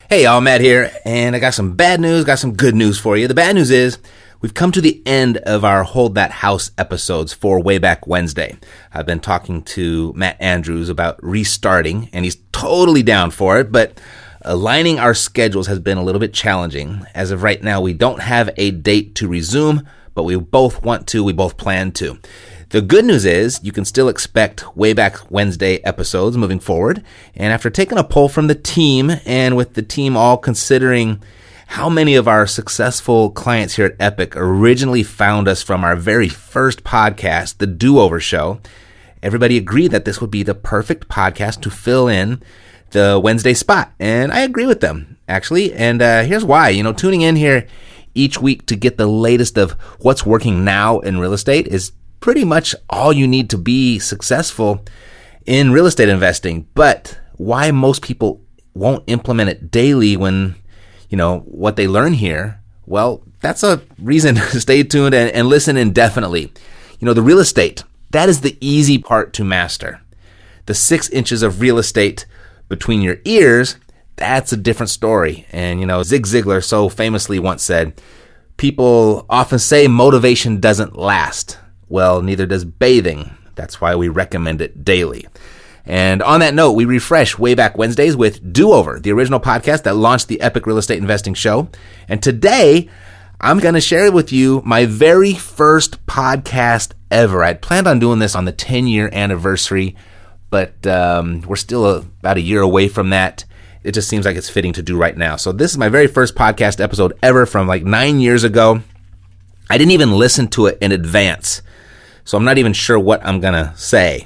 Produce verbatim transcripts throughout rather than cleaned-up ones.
Hey y'all, Matt here, and I got some bad news, got some good news for you. The bad news is we've come to the end of our Hold That House episodes for Way Back Wednesday. I've been talking to Matt Andrews about restarting, and he's totally down for it, but aligning our schedules has been a little bit challenging. As of right now, we don't have a date to resume, but we both want to, we both plan to. The good news is you can still expect Way Back Wednesday episodes moving forward. And after taking a poll from the team, and with the team all considering how many of our successful clients here at Epic originally found us from our very first podcast, The Do-Over Show, everybody agreed that this would be the perfect podcast to fill in the Wednesday spot. And I agree with them, actually. And uh, here's why. You know, tuning in here each week to get the latest of what's working now in real estate is pretty much all you need to be successful in real estate investing. But why most people won't implement it daily when, you know, what they learn here, well, that's a reason to stay tuned and, and listen indefinitely. You know, the real estate, that is the easy part to master. The six inches of real estate between your ears, that's a different story. And, you know, Zig Ziglar so famously once said, people often say motivation doesn't last. Well, neither does bathing. That's why we recommend it daily. And on that note, we refresh Way Back Wednesdays with Do-Over, the original podcast that launched the Epic Real Estate Investing Show. And today, I'm going to share with you my very first podcast ever. I'd planned on doing this on the ten-year anniversary, but um, we're still a, about a year away from that. It just seems like it's fitting to do right now. So this is my very first podcast episode ever from like nine years ago. I didn't even listen to it in advance, so I'm not even sure what I'm going to say.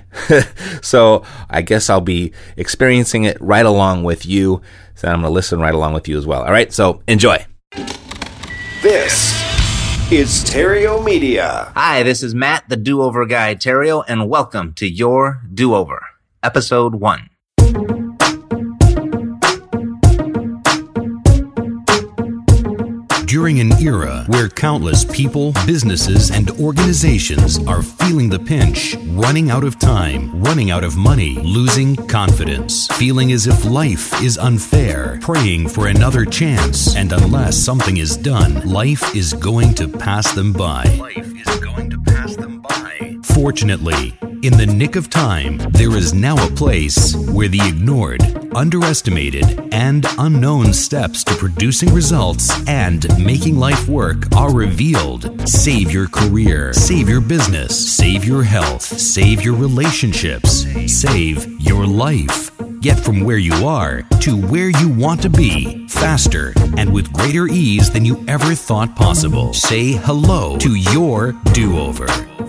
So I guess I'll be experiencing it right along with you. So I'm going to listen right along with you as well. All right, so enjoy. This is Terrio Media. Hi, this is Matt, the Do-Over guy, Terrio, and welcome to Your Do-Over, Episode one. During an era where countless people, businesses, and organizations are feeling the pinch, running out of time, running out of money, losing confidence, feeling as if life is unfair, praying for another chance, and unless something is done, life is going to pass them by. Life is going to pass them by. Fortunately, in the nick of time, there is now a place where the ignored, underestimated, and unknown steps to producing results and making life work are revealed. Save your career, save your business, save your health, save your relationships, save your life. Get from where you are to where you want to be faster and with greater ease than you ever thought possible. Say hello to your do-over.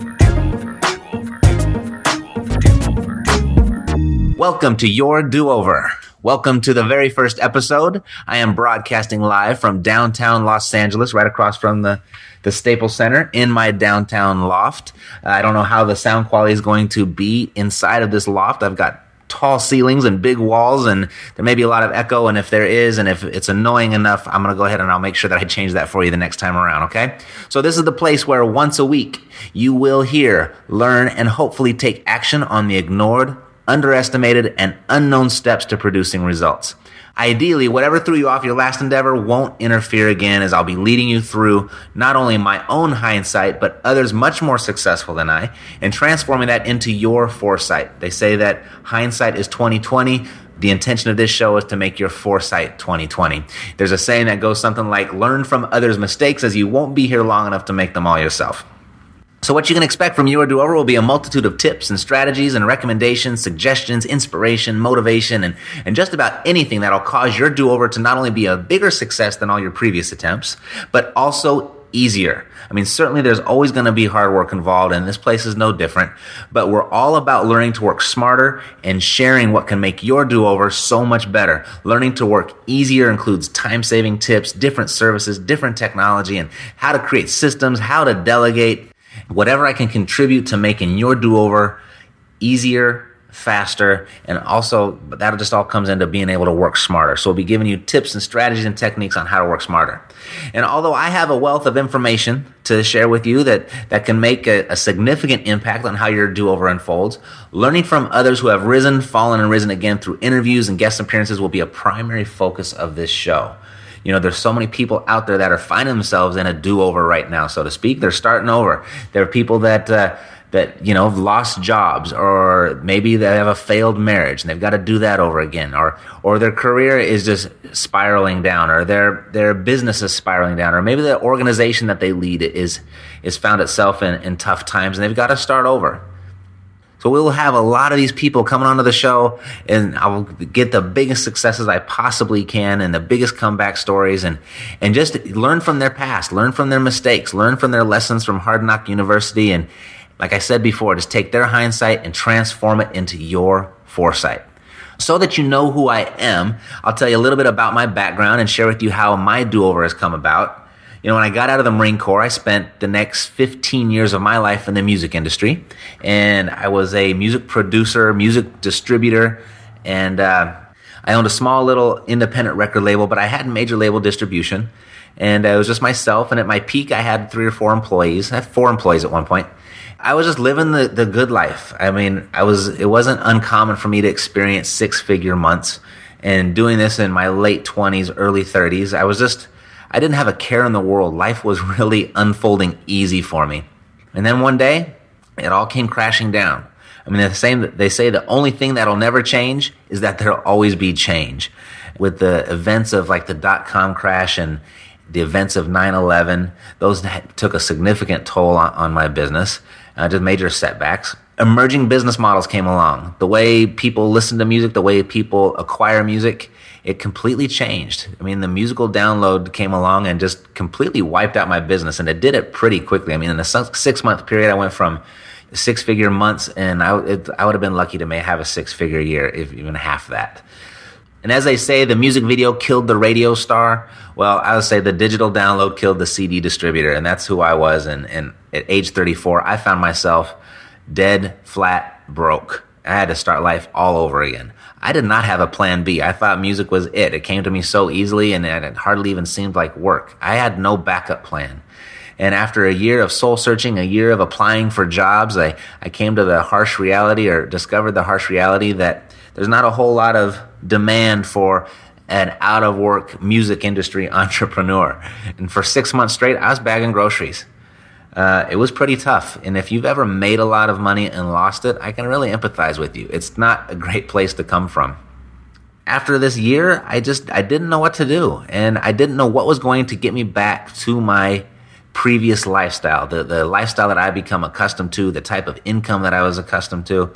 Welcome to Your Do-Over. Welcome to the very first episode. I am broadcasting live from downtown Los Angeles, right across from the, the Staples Center in my downtown loft. Uh, I don't know how the sound quality is going to be inside of this loft. I've got tall ceilings and big walls, and there may be a lot of echo, and if there is, and if it's annoying enough, I'm going to go ahead and I'll make sure that I change that for you the next time around, okay? So this is the place where once a week you will hear, learn, and hopefully take action on the ignored, underestimated, and unknown steps to producing results. Ideally, whatever threw you off your last endeavor won't interfere again, as I'll be leading you through not only my own hindsight, but others much more successful than I, and transforming that into your foresight. They say that hindsight is twenty twenty. The intention of this show is to make your foresight twenty twenty. There's a saying that goes something like, learn from others' mistakes, as you won't be here long enough to make them all yourself. So what you can expect from Your Do-Over will be a multitude of tips and strategies and recommendations, suggestions, inspiration, motivation, and, and just about anything that'll cause your do-over to not only be a bigger success than all your previous attempts, but also easier. I mean, certainly there's always going to be hard work involved, and this place is no different, but we're all about learning to work smarter and sharing what can make your do-over so much better. Learning to work easier includes time-saving tips, different services, different technology, and how to create systems, how to delegate. Whatever I can contribute to making your do-over easier, faster, and also that just all comes into being able to work smarter. So we'll be giving you tips and strategies and techniques on how to work smarter. And although I have a wealth of information to share with you that, that can make a, a significant impact on how your do-over unfolds, learning from others who have risen, fallen, and risen again through interviews and guest appearances will be a primary focus of this show. You know, there's so many people out there that are finding themselves in a do-over right now, so to speak. They're starting over. There are people that, uh, that, you know, have lost jobs, or maybe they have a failed marriage and they've got to do that over again, or, or their career is just spiraling down, or their, their business is spiraling down, or maybe the organization that they lead is, is found itself in, in tough times and they've got to start over. So we'll have a lot of these people coming onto the show, and I will get the biggest successes I possibly can and the biggest comeback stories, and, and just learn from their past, learn from their mistakes, learn from their lessons from Hard Knock University. And like I said before, just take their hindsight and transform it into your foresight. So that you know who I am, I'll tell you a little bit about my background and share with you how my do-over has come about. You know, when I got out of the Marine Corps, I spent the next fifteen years of my life in the music industry, and I was a music producer, music distributor, and uh, I owned a small little independent record label, but I had major label distribution, and it was just myself, and at my peak, I had three or four employees. I had four employees at one point. I was just living the, the good life. I mean, I was. It wasn't uncommon for me to experience six-figure months, and doing this in my late twenties, early thirties, I was just... I didn't have a care in the world. Life was really unfolding easy for me. And then one day, it all came crashing down. I mean, the same, they say the only thing that'll never change is that there'll always be change. With the events of like the dot-com crash and the events of nine eleven, those took a significant toll on, on my business, uh, just major setbacks. Emerging business models came along. The way people listen to music, the way people acquire music, it completely changed. I mean, the musical download came along and just completely wiped out my business, and it did it pretty quickly. I mean, in a six-month period, I went from six-figure months, and I, it, I would have been lucky to may have a six-figure year, if even half that. And as they say, the music video killed the radio star. Well, I would say the digital download killed the C D distributor, and that's who I was. And, and at age thirty-four, I found myself dead, flat, broke. I had to start life all over again. I did not have a plan B. I thought music was it. It came to me so easily, and it hardly even seemed like work. I had no backup plan. And after a year of soul searching, a year of applying for jobs, I, I came to the harsh reality, or discovered the harsh reality, that there's not a whole lot of demand for an out-of-work music industry entrepreneur. And for six months straight, I was bagging groceries. Uh, it was pretty tough. And if you've ever made a lot of money and lost it, I can really empathize with you. It's not a great place to come from. After this year, I just, I didn't know what to do. And I didn't know what was going to get me back to my previous lifestyle, the, the lifestyle that I become accustomed to, the type of income that I was accustomed to.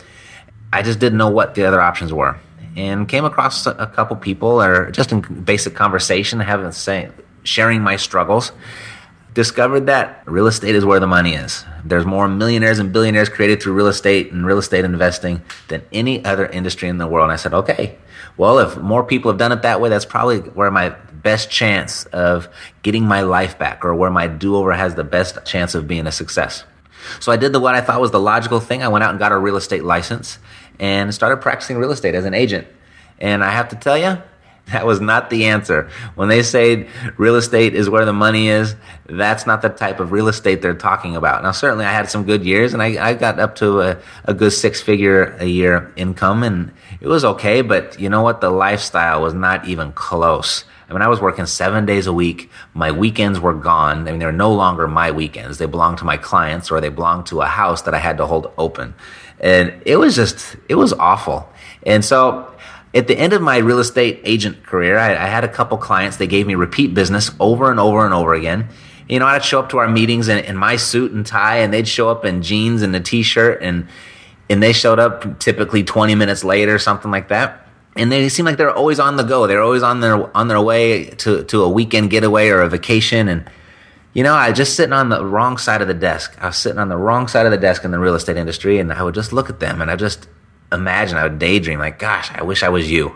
I just didn't know what the other options were. And came across a couple people, or just in basic conversation, having say, sharing my struggles. Discovered that real estate is where the money is. There's more millionaires and billionaires created through real estate and real estate investing than any other industry in the world. And I said, okay, well, if more people have done it that way, that's probably where my best chance of getting my life back, or where my do-over has the best chance of being a success. So I did the what I thought was the logical thing. I went out and got a real estate license and started practicing real estate as an agent. And I have to tell you, that was not the answer. When they say real estate is where the money is, that's not the type of real estate they're talking about. Now, certainly I had some good years, and I, I got up to a, a good six-figure a year income, and it was okay, but you know what? The lifestyle was not even close. I mean, I was working seven days a week. My weekends were gone. I mean, they were no longer my weekends. They belonged to my clients, or they belonged to a house that I had to hold open. And it was just, it was awful. And so at the end of my real estate agent career, I, I had a couple clients. They gave me repeat business over and over and over again. You know, I'd show up to our meetings in, in my suit and tie, and they'd show up in jeans and a T-shirt, and and they showed up typically twenty minutes later, something like that. And they seemed like they were always on the go. They were always on their on their way to, to a weekend getaway or a vacation. And, you know, I was just sitting on the wrong side of the desk. I was sitting on the wrong side of the desk in the real estate industry, and I would just look at them, and I just imagine, I would daydream, like, gosh, I wish I was you.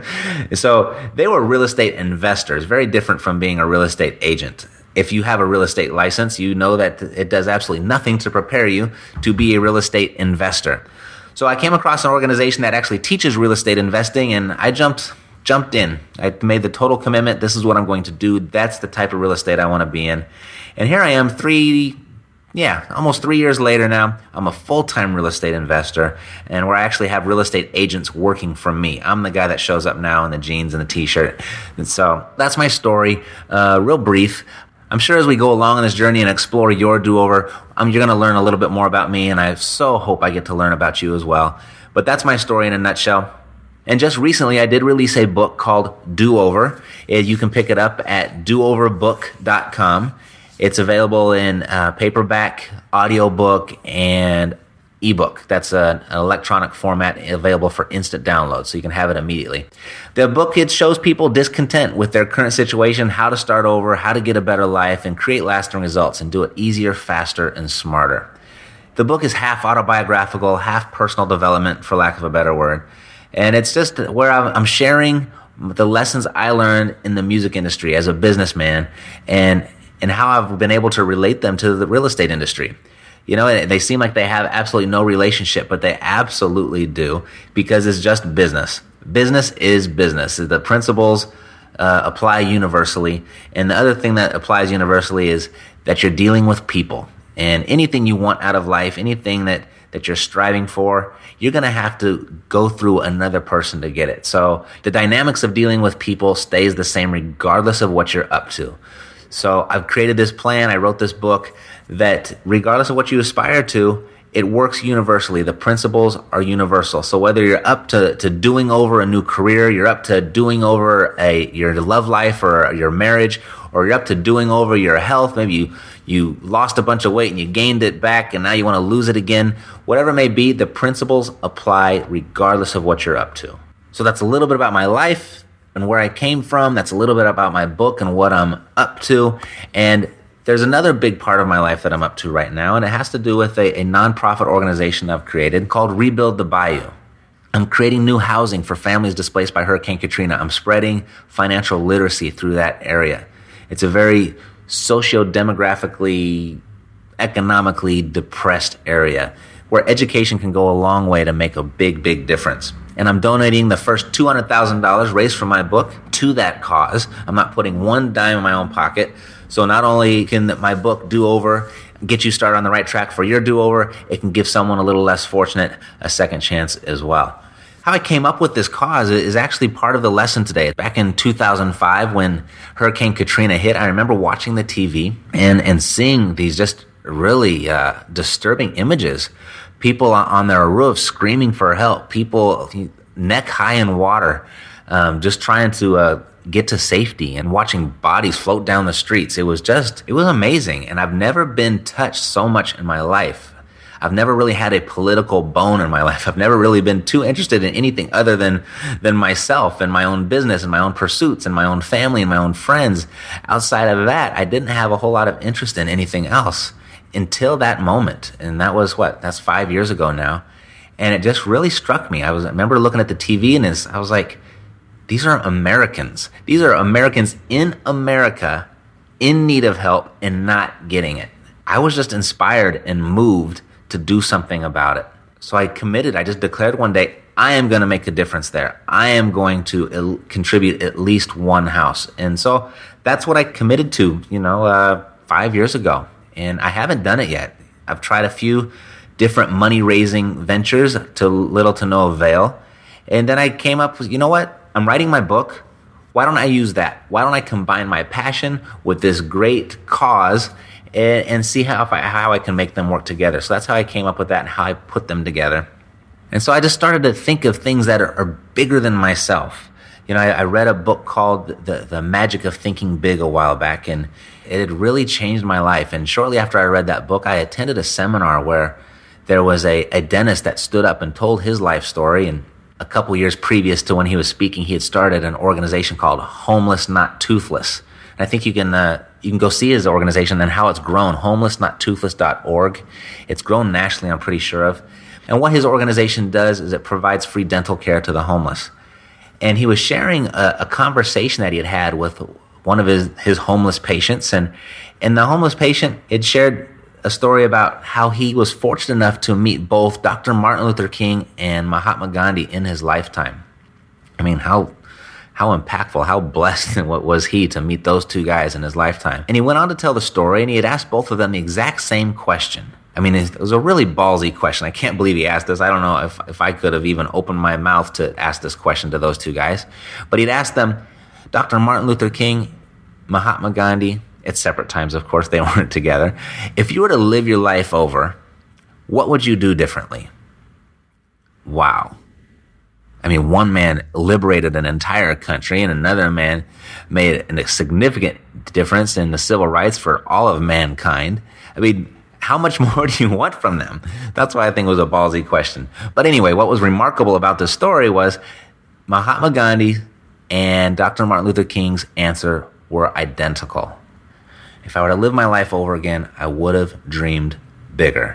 So they were real estate investors, very different from being a real estate agent. If you have a real estate license, you know that it does absolutely nothing to prepare you to be a real estate investor. So I came across an organization that actually teaches real estate investing, and I jumped jumped in. I made the total commitment. This is what I'm going to do. That's the type of real estate I want to be in. And here I am three, yeah, almost three years later now. I'm a full-time real estate investor, and where I actually have real estate agents working for me. I'm the guy that shows up now in the jeans and the t-shirt. And so that's my story, uh, real brief. I'm sure as we go along on this journey and explore your do-over, um, you're going to learn a little bit more about me, and I so hope I get to learn about you as well. But that's my story in a nutshell. And just recently, I did release a book called Do-Over. You can pick it up at do over book dot com. It's available in uh, paperback, audiobook, and ebook. That's a, an electronic format available for instant download, so you can have it immediately. The book, it shows people discontent with their current situation, how to start over, how to get a better life, and create lasting results, and do it easier, faster, and smarter. The book is half autobiographical, half personal development, for lack of a better word. And it's just where I'm sharing the lessons I learned in the music industry as a businessman, and and how I've been able to relate them to the real estate industry. You know, they seem like they have absolutely no relationship, but they absolutely do, because it's just business. Business is business. The principles uh, apply universally. And the other thing that applies universally is that you're dealing with people. And anything you want out of life, anything that, that you're striving for, you're going to have to go through another person to get it. So the dynamics of dealing with people stays the same regardless of what you're up to. So I've created this plan, I wrote this book that regardless of what you aspire to, it works universally. The principles are universal. So whether you're up to, to doing over a new career, you're up to doing over a your love life or your marriage, or you're up to doing over your health, maybe you, you lost a bunch of weight and you gained it back and now you want to lose it again, whatever it may be, the principles apply regardless of what you're up to. So that's a little bit about my life and where I came from. That's a little bit about my book and what I'm up to. And there's another big part of my life that I'm up to right now, and it has to do with a, a nonprofit organization I've created called Rebuild the Bayou. I'm creating new housing for families displaced by Hurricane Katrina. I'm spreading financial literacy through that area. It's a very socio-demographically, economically depressed area where education can go a long way to make a big, big difference. And I'm donating the first two hundred thousand dollars raised from my book to that cause. I'm not putting one dime in my own pocket. So not only can my book Do-Over get you started on the right track for your do-over, it can give someone a little less fortunate a second chance as well. How I came up with this cause is actually part of the lesson today. Back in two thousand five, when Hurricane Katrina hit, I remember watching the T V and, and seeing these just really uh, disturbing images. People on their roofs screaming for help. People neck high in water, um, just trying to uh, get to safety, and watching bodies float down the streets. It was just, it was amazing. And I've never been touched so much in my life. I've never really had a political bone in my life. I've never really been too interested in anything other than, than myself and my own business and my own pursuits and my own family and my own friends. Outside of that, I didn't have a whole lot of interest in anything else until that moment. And that was what? That's five years ago now. And it just really struck me. I was I remember looking at the T V and I was like, these are Americans. These are Americans in America in need of help and not getting it. I was just inspired and moved to do something about it. So I committed. I just declared one day, I am going to make a difference there. I am going to el- contribute at least one house. And so that's what I committed to, you know, uh, five years ago. And I haven't done it yet. I've tried a few different money-raising ventures to little to no avail. And then I came up with, you know what? I'm writing my book. Why don't I use that? Why don't I combine my passion with this great cause and, and see how, if I, how I can make them work together? So that's how I came up with that and how I put them together. And so I just started to think of things that are, are bigger than myself. You know, I, I read a book called the, the Magic of Thinking Big a while back, and it had really changed my life. And shortly after I read that book, I attended a seminar where there was a, a dentist that stood up and told his life story. And a couple years previous to when he was speaking, he had started an organization called Homeless Not Toothless. And I think you can uh, you can go see his organization and how it's grown, homeless not toothless dot org. It's grown nationally, I'm pretty sure of. And what his organization does is it provides free dental care to the homeless. And he was sharing a, a conversation that he had had with one of his, his homeless patients. And, and the homeless patient had shared a story about how he was fortunate enough to meet both Doctor Martin Luther King and Mahatma Gandhi in his lifetime. I mean, how how impactful, how blessed and what was he to meet those two guys in his lifetime. And he went on to tell the story, and he had asked both of them the exact same question. I mean, it was a really ballsy question. I can't believe he asked this. I don't know if, if I could have even opened my mouth to ask this question to those two guys. But he'd asked them, Doctor Martin Luther King, Mahatma Gandhi, at separate times, of course, they weren't together. If you were to live your life over, what would you do differently? Wow. I mean, one man liberated an entire country, and another man made a significant difference in the civil rights for all of mankind. I mean, how much more do you want from them? That's why I think it was a ballsy question. But anyway, what was remarkable about this story was Mahatma Gandhi and Doctor Martin Luther King's answer were identical. If I were to live my life over again, I would have dreamed bigger.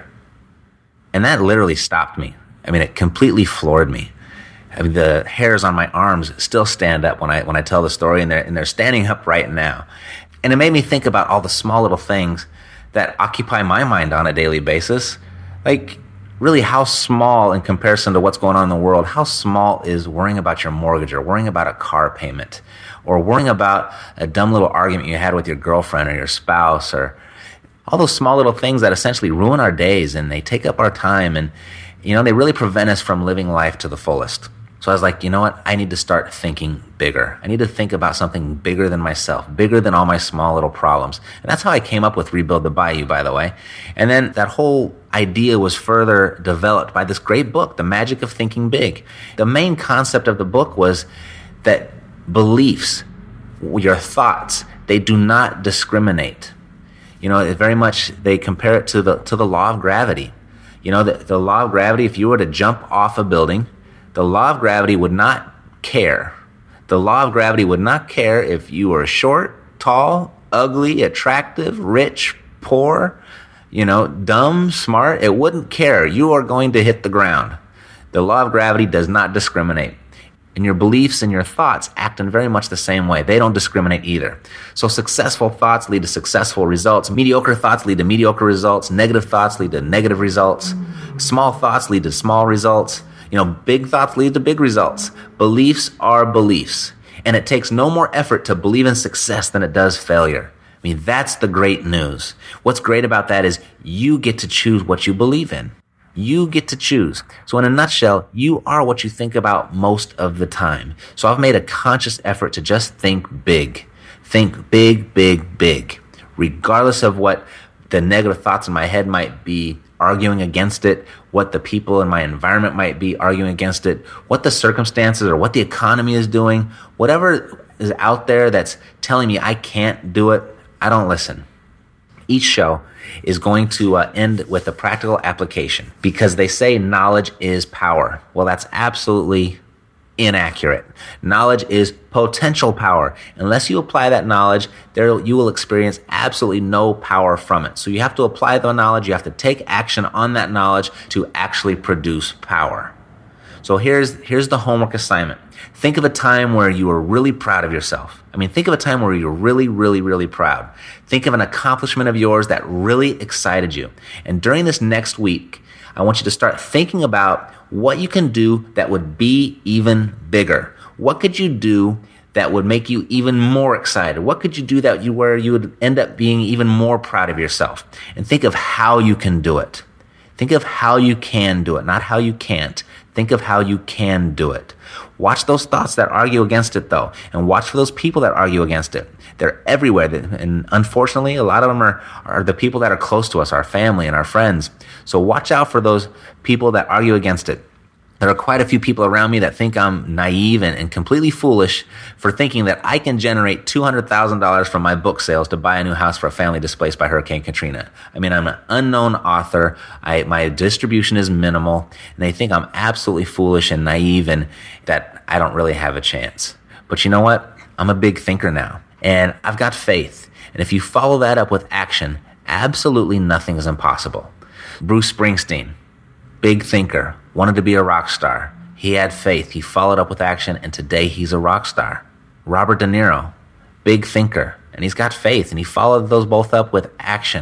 And that literally stopped me. I mean, it completely floored me. I mean, the hairs on my arms still stand up when I when I tell the story, and they're, and they're standing up right now. And it made me think about all the small little things that occupy my mind on a daily basis. Like, really, how small in comparison to what's going on in the world, how small is worrying about your mortgage or worrying about a car payment or worrying about a dumb little argument you had with your girlfriend or your spouse, or all those small little things that essentially ruin our days, and they take up our time, and, you know, they really prevent us from living life to the fullest. So I was like, you know what? I need to start thinking bigger. I need to think about something bigger than myself, bigger than all my small little problems. And that's how I came up with Rebuild the Bayou, by the way. And then that whole idea was further developed by this great book, The Magic of Thinking Big. The main concept of the book was that beliefs, your thoughts, they do not discriminate. You know, it very much, they compare it to the to the law of gravity. You know, the, the law of gravity, if you were to jump off a building, the law of gravity would not care. The law of gravity would not care if you were short, tall, ugly, attractive, rich, poor, you know, dumb, smart. It wouldn't care. You are going to hit the ground. The law of gravity does not discriminate. And your beliefs and your thoughts act in very much the same way. They don't discriminate either. So successful thoughts lead to successful results. Mediocre thoughts lead to mediocre results. Negative thoughts lead to negative results. Small thoughts lead to small results. You know, big thoughts lead to big results. Beliefs are beliefs. And it takes no more effort to believe in success than it does failure. I mean, that's the great news. What's great about that is you get to choose what you believe in. You get to choose. So in a nutshell, you are what you think about most of the time. So I've made a conscious effort to just think big. Think big, big, big. Regardless of what the negative thoughts in my head might be arguing against it, what the people in my environment might be arguing against it, what the circumstances or what the economy is doing, whatever is out there that's telling me I can't do it, I don't listen. Each show is going to uh, end with a practical application, because they say knowledge is power. Well, that's absolutely inaccurate. Knowledge is potential power. Unless you apply that knowledge, there you will experience absolutely no power from it. So you have to apply the knowledge. You have to take action on that knowledge to actually produce power. So here's here's the homework assignment. Think of a time where you were really proud of yourself. I mean, think of a time where you're really, really, really proud. Think of an accomplishment of yours that really excited you. And during this next week, I want you to start thinking about what you can do that would be even bigger. What could you do that would make you even more excited? What could you do that you where you would end up being even more proud of yourself? And think of how you can do it. Think of how you can do it, not how you can't. Think of how you can do it. Watch those thoughts that argue against it, though, and watch for those people that argue against it. They're everywhere, and unfortunately, a lot of them are, are the people that are close to us, our family and our friends. So watch out for those people that argue against it. There are quite a few people around me that think I'm naive and, and completely foolish for thinking that I can generate two hundred thousand dollars from my book sales to buy a new house for a family displaced by Hurricane Katrina. I mean, I'm an unknown author. I, my distribution is minimal, and they think I'm absolutely foolish and naive and that I don't really have a chance. But you know what? I'm a big thinker now, and I've got faith. And if you follow that up with action, absolutely nothing is impossible. Bruce Springsteen, big thinker, wanted to be a rock star. He had faith. He followed up with action, and today he's a rock star. Robert De Niro, big thinker, and he's got faith, and he followed those both up with action.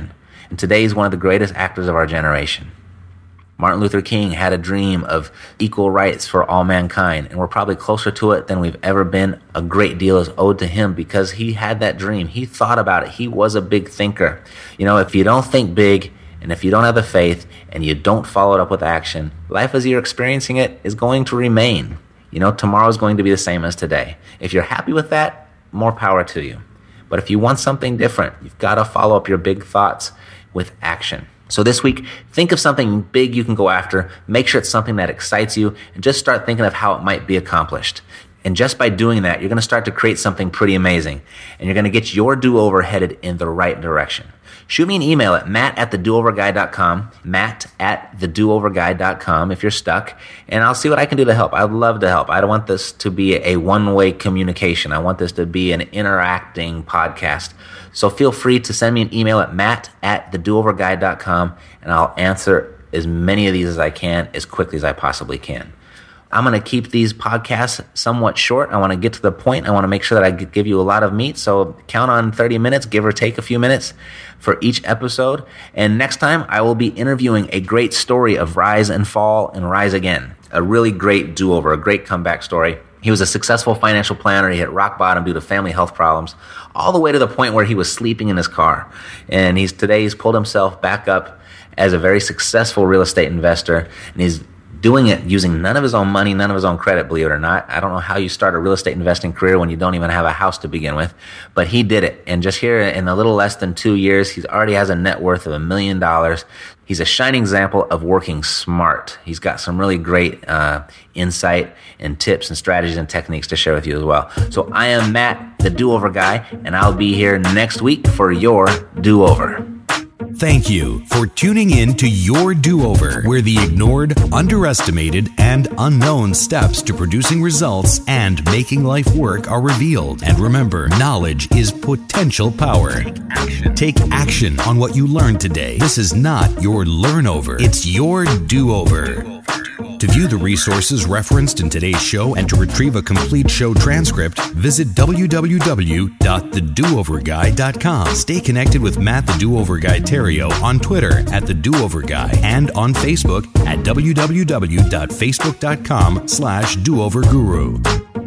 And today he's one of the greatest actors of our generation. Martin Luther King had a dream of equal rights for all mankind, and we're probably closer to it than we've ever been. A great deal is owed to him because he had that dream. He thought about it. He was a big thinker. You know, if you don't think big, and if you don't have the faith, and you don't follow it up with action, life as you're experiencing it is going to remain. You know, tomorrow is going to be the same as today. If you're happy with that, more power to you. But if you want something different, you've got to follow up your big thoughts with action. So this week, think of something big you can go after, make sure it's something that excites you, and just start thinking of how it might be accomplished. And just by doing that, you're going to start to create something pretty amazing, and you're going to get your do-over headed in the right direction. Shoot me an email at matt at the do over guy dot com, matt at the do over guy dot com if you're stuck, and I'll see what I can do to help. I'd love to help. I don't want this to be a one-way communication. I want this to be an interacting podcast. So feel free to send me an email at matt at the do over guy dot com, and I'll answer as many of these as I can as quickly as I possibly can. I'm going to keep these podcasts somewhat short. I want to get to the point. I want to make sure that I give you a lot of meat. So count on thirty minutes, give or take a few minutes for each episode. And next time, I will be interviewing a great story of rise and fall and rise again. A really great do-over, a great comeback story. He was a successful financial planner. He hit rock bottom due to family health problems, all the way to the point where he was sleeping in his car. And he's today he's pulled himself back up as a very successful real estate investor, and he's doing it using none of his own money, none of his own credit, believe it or not. I don't know how you start a real estate investing career when you don't even have a house to begin with, but he did it. And just here in a little less than two years, he already has a net worth of a million dollars. He's a shining example of working smart. He's got some really great uh, insight and tips and strategies and techniques to share with you as well. So I am Matt, the Do-Over Guy, and I'll be here next week for your Do-Over. Thank you for tuning in to Your Do-Over, where the ignored, underestimated, and unknown steps to producing results and making life work are revealed. And remember, knowledge is potential power. Take action. Take action on what you learned today. This is not your learn-over. It's your do-over. To view the resources referenced in today's show and to retrieve a complete show transcript, visit w w w dot the do over guy dot com. Stay connected with Matt the Do-Over Guy Theriault on Twitter at the Do-Over Guy and on Facebook at w w w dot facebook dot com slash do over guru.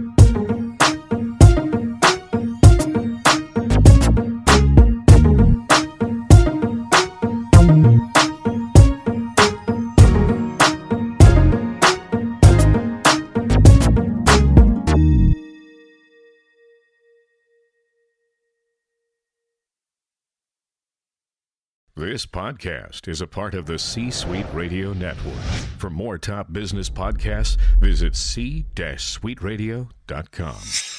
This podcast is a part of the C-Suite Radio Network. For more top business podcasts, visit c suite radio dot com.